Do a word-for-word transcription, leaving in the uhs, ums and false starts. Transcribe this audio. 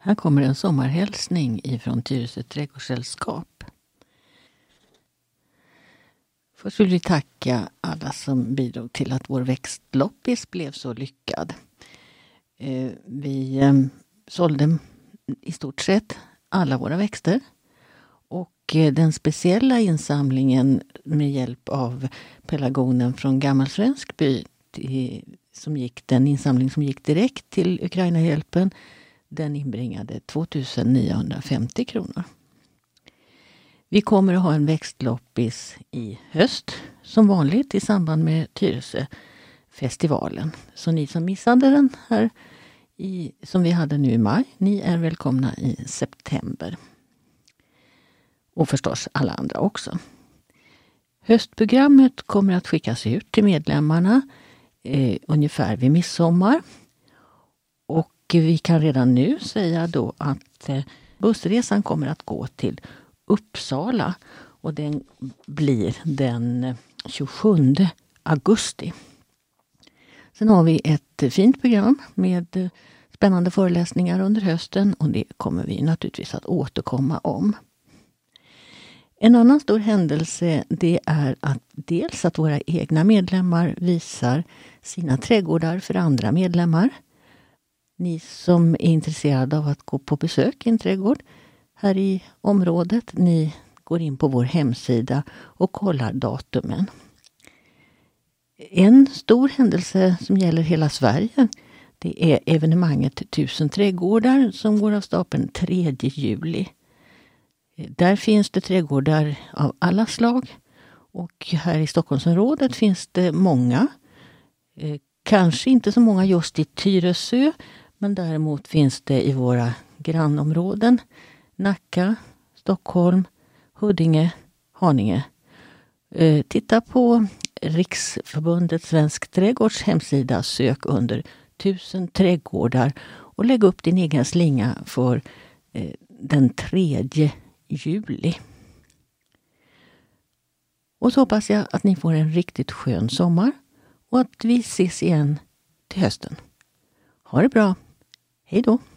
Här kommer en sommarhälsning ifrån Tyresö trädgårdssällskap. Först vill vi tacka alla som bidrog till att vår växtloppis blev så lyckad. Vi sålde i stort sett alla våra växter. Och den speciella insamlingen med hjälp av pelargonen från Gammalsvensk by, som gick, den insamling som gick direkt till Ukraina-hjälpen, den inbringade tvåtusen niohundrafemtio kronor. Vi kommer att ha en växtloppis i höst, som vanligt i samband med Tyresö-festivalen. Så ni som missade den här, i, som vi hade nu i maj, ni är välkomna i september. Och förstås alla andra också. Höstprogrammet kommer att skickas ut till medlemmarna eh, ungefär vid midsommar. Och vi kan redan nu säga då att eh, bussresan kommer att gå till Uppsala. Och den blir den tjugosjunde augusti. Sen har vi ett fint program med spännande föreläsningar under hösten. Och det kommer vi naturligtvis att återkomma om. En annan stor händelse, det är att dels att våra egna medlemmar visar sina trädgårdar för andra medlemmar. Ni som är intresserade av att gå på besök i en trädgård här i området, ni går in på vår hemsida och kollar datumen. En stor händelse som gäller hela Sverige, det är evenemanget Tusen trädgårdar som går av stapeln tredje juli. Där finns det trädgårdar av alla slag och här i Stockholmsområdet finns det många. Eh, kanske inte så många just i Tyresö, men däremot finns det i våra grannområden Nacka, Stockholm, Huddinge, Haninge. Eh, titta på Riksförbundet Svensk Trädgårds hemsida, sök under Tusen trädgårdar och lägg upp din egen slinga för eh, den tredje juli. Och så hoppas jag att ni får en riktigt skön sommar och att vi ses igen till hösten. Ha det bra. Hej då!